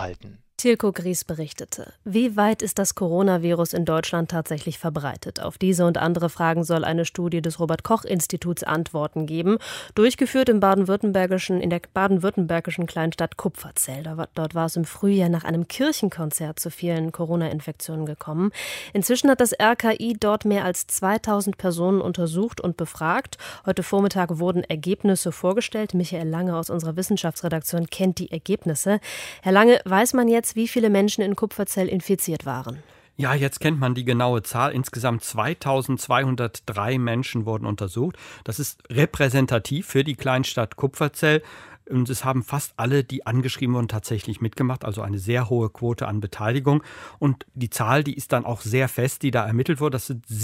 halten. Tilko Gries berichtete. Wie weit ist das Coronavirus in Deutschland tatsächlich verbreitet? Auf diese und andere Fragen soll eine Studie des Robert-Koch-Instituts Antworten geben. Durchgeführt in der baden-württembergischen Kleinstadt Kupferzell. Dort war es im Frühjahr nach einem Kirchenkonzert zu vielen Corona-Infektionen gekommen. Inzwischen hat das RKI dort mehr als 2000 Personen untersucht und befragt. Heute Vormittag wurden Ergebnisse vorgestellt. Michael Lange aus unserer Wissenschaftsredaktion kennt die Ergebnisse. Herr Lange, weiß man jetzt, wie viele Menschen in Kupferzell infiziert waren? Ja, jetzt kennt man die genaue Zahl. Insgesamt 2203 Menschen wurden untersucht. Das ist repräsentativ für die Kleinstadt Kupferzell. Und es haben fast alle, die angeschrieben wurden, tatsächlich mitgemacht. Also eine sehr hohe Quote an Beteiligung. Und die Zahl, die ist dann auch sehr fest, die da ermittelt wurde. Das sind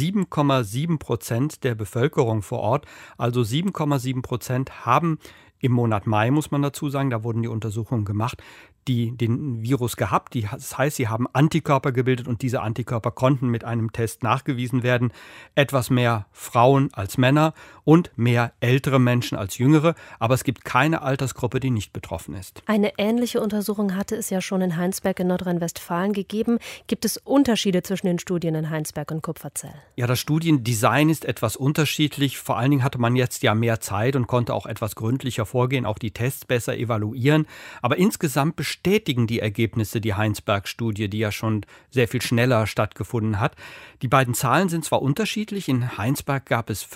7,7% der Bevölkerung vor Ort. Also 7,7% haben im Monat Mai, muss man dazu sagen, da wurden die Untersuchungen gemacht, die den Virus gehabt. Das heißt, sie haben Antikörper gebildet und diese Antikörper konnten mit einem Test nachgewiesen werden. Etwas mehr Frauen als Männer und mehr ältere Menschen als jüngere. Aber es gibt keine Altersgruppe, die nicht betroffen ist. Eine ähnliche Untersuchung hatte es ja schon in Heinsberg in Nordrhein-Westfalen gegeben. Gibt es Unterschiede zwischen den Studien in Heinsberg und Kupferzell? Ja, das Studiendesign ist etwas unterschiedlich. Vor allen Dingen hatte man jetzt ja mehr Zeit und konnte auch etwas gründlicher vorgehen, auch die Tests besser evaluieren. Aber insgesamt bestätigen die Ergebnisse die Heinsberg-Studie, die ja schon sehr viel schneller stattgefunden hat. Die beiden Zahlen sind zwar unterschiedlich. In Heinsberg gab es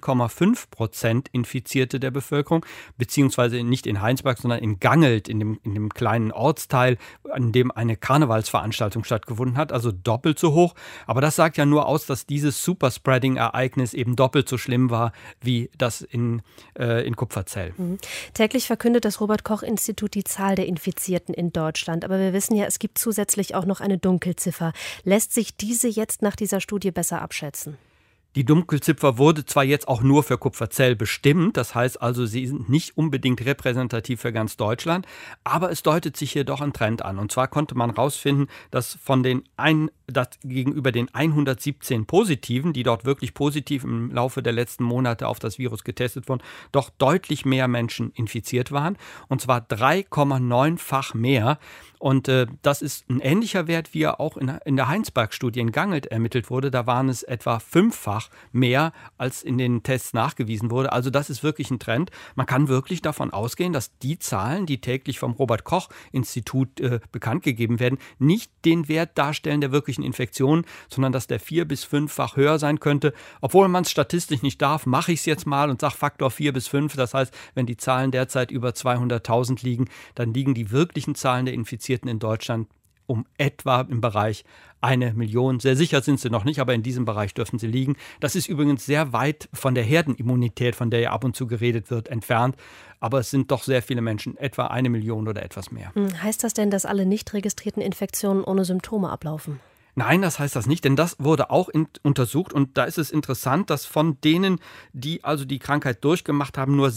15,5% Infizierte der Bevölkerung, beziehungsweise nicht in Heinsberg, sondern in Gangelt, in dem kleinen Ortsteil, an dem eine Karnevalsveranstaltung stattgefunden hat, also doppelt so hoch. Aber das sagt ja nur aus, dass dieses Superspreading-Ereignis eben doppelt so schlimm war wie das in Kupferzell. Täglich verkündet das Robert-Koch-Institut die Zahl der Infizierten in Deutschland. Aber wir wissen ja, es gibt zusätzlich auch noch eine Dunkelziffer. Lässt sich diese jetzt nach dieser Studie besser abschätzen? Die Dunkelziffer wurde zwar jetzt auch nur für Kupferzell bestimmt, das heißt also, sie sind nicht unbedingt repräsentativ für ganz Deutschland, aber es deutet sich hier doch ein Trend an. Und zwar konnte man herausfinden, dass dass gegenüber den 117 Positiven, die dort wirklich positiv im Laufe der letzten Monate auf das Virus getestet wurden, doch deutlich mehr Menschen infiziert waren. Und zwar 3,9-fach mehr. Und das ist ein ähnlicher Wert, wie er auch in der Heinsberg-Studie in Gangelt ermittelt wurde. Da waren es etwa 5-fach mehr, als in den Tests nachgewiesen wurde. Also das ist wirklich ein Trend. Man kann wirklich davon ausgehen, dass die Zahlen, die täglich vom Robert-Koch-Institut bekannt gegeben werden, nicht den Wert darstellen der wirklichen Infektionen, sondern dass der 4- bis 5-fach höher sein könnte. Obwohl man es statistisch nicht darf, mache ich es jetzt mal und sage Faktor 4 bis 5. Das heißt, wenn die Zahlen derzeit über 200.000 liegen, dann liegen die wirklichen Zahlen der Infizierten in Deutschland um etwa im Bereich 1 Million. Sehr sicher sind sie noch nicht, aber in diesem Bereich dürfen sie liegen. Das ist übrigens sehr weit von der Herdenimmunität, von der ja ab und zu geredet wird, entfernt. Aber es sind doch sehr viele Menschen, etwa 1 Million oder etwas mehr. Heißt das denn, dass alle nicht registrierten Infektionen ohne Symptome ablaufen? Nein, das heißt das nicht, denn das wurde auch untersucht und da ist es interessant, dass von denen, die also die Krankheit durchgemacht haben, nur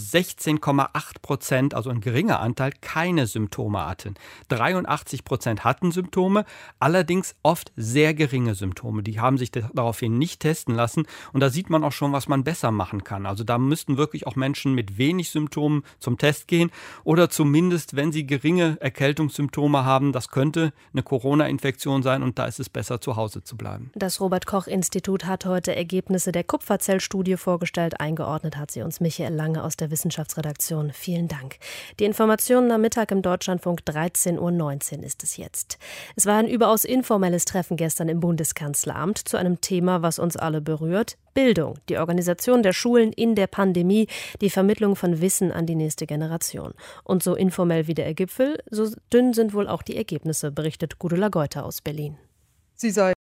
16,8%, also ein geringer Anteil, keine Symptome hatten. 83% hatten Symptome, allerdings oft sehr geringe Symptome. Die haben sich daraufhin nicht testen lassen und da sieht man auch schon, was man besser machen kann. Also da müssten wirklich auch Menschen mit wenig Symptomen zum Test gehen oder zumindest, wenn sie geringe Erkältungssymptome haben, das könnte eine Corona-Infektion sein und da ist es besser, zu Hause zu bleiben. Das Robert-Koch-Institut hat heute Ergebnisse der Kupferzell-Studie vorgestellt. Eingeordnet hat sie uns Michael Lange aus der Wissenschaftsredaktion. Vielen Dank. Die Informationen am Mittag im Deutschlandfunk, 13:19 Uhr ist es jetzt. Es war ein überaus informelles Treffen gestern im Bundeskanzleramt zu einem Thema, was uns alle berührt. Bildung, die Organisation der Schulen in der Pandemie, die Vermittlung von Wissen an die nächste Generation. Und so informell wie der Gipfel, so dünn sind wohl auch die Ergebnisse, berichtet Gudula Geuter aus Berlin. Sie sei